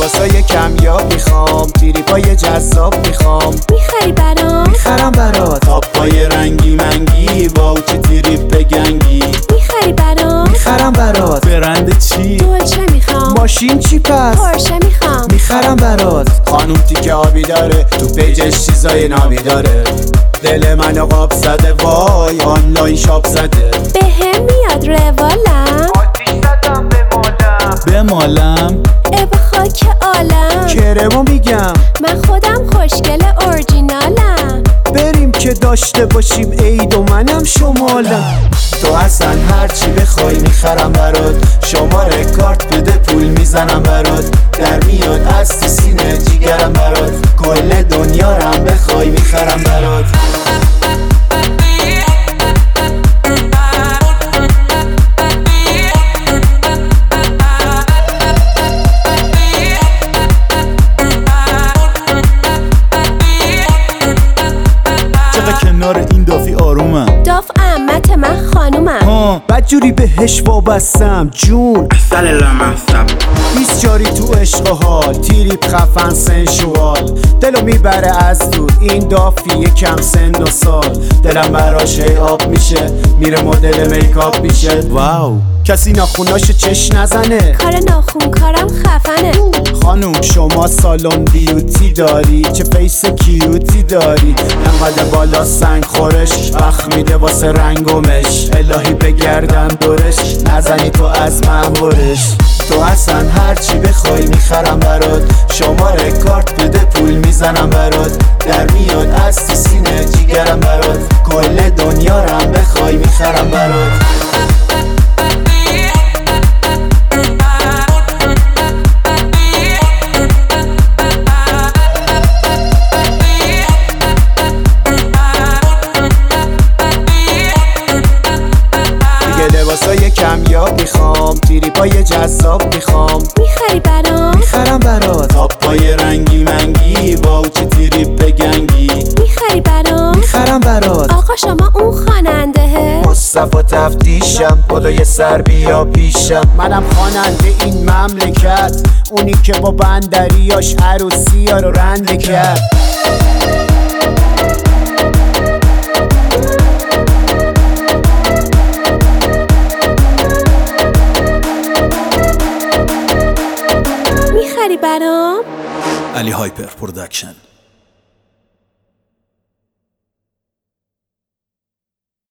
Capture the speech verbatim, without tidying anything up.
لباسای کمیاب میخوام، تریپای جذاب میخوام. میخری برام؟ میخرم برات. تاپای رنگی منگی، واو چه تریپ گنگی. میخری برام؟ میخرم برات. برند چی؟ دولچه میخوام. ماشین چی پس؟ پورشه میخوام. میخرم برات. خانوم تیکه آبی داره، تو پیجش چیزای نابی داره. دل منو قاب زده، وای آنلاین شاپ زده. به هم میاد روالم، آتیش زدم به مالم. به مالم ای به خاک عالم. کرمو میگم من خودم خوشگل اورجینالم. بریم که داشته باشیم عید و منم شمالم. تو اصلا هرچی بخوای میخرم برات. شماره کارت بده پول میزنم برات. در میاد از تو سینه جیگرم برات. کل دنیا رم بخوای میخرم برات. چقدر کنار این دافی آرومم. داف عمت من خانومم. ها بدجوری بهش وابستم جون. بیست جاری تو عشق و حال، تیریپ خفن سنشوال. دلو میبره از دور این دافی یکم سن و سال. دلم براش آب میشه، میره مدل میکاپ میشه. واو کسی ناخوناشو چش نزنه. کار ناخون کارم خفنه. خانوم شما سالن بیوتی داری، چه فیس کیوتی داری. انقدر بالا سنگ خورش، بخ میده واسه رنگومش. الهی بگردم دورش، نزنی تو از من برش. تو اصلا هرچی بخوای میخرم برات. شماره کارت بده پول میزنم برات. در میاد از تو سینه جیگرم برات. کل دنیا رم بخوای میخرم برات. لباسای کمیاب میخوام، تریپای جذاب میخوام. میخری برام؟ میخرم برات. تاپای رنگی منگی، واو چه تریپ گنگی. میخری برام؟ میخرم برات. آقا شما اون خواننده؟ مصطفی تفتیشم، بالای سر بیا پیشم. منم خواننده این مملکت، اونی که با بندریاش عروسی ها رو رنده کرد. میخری برام؟ علی هایپر پرودکشن.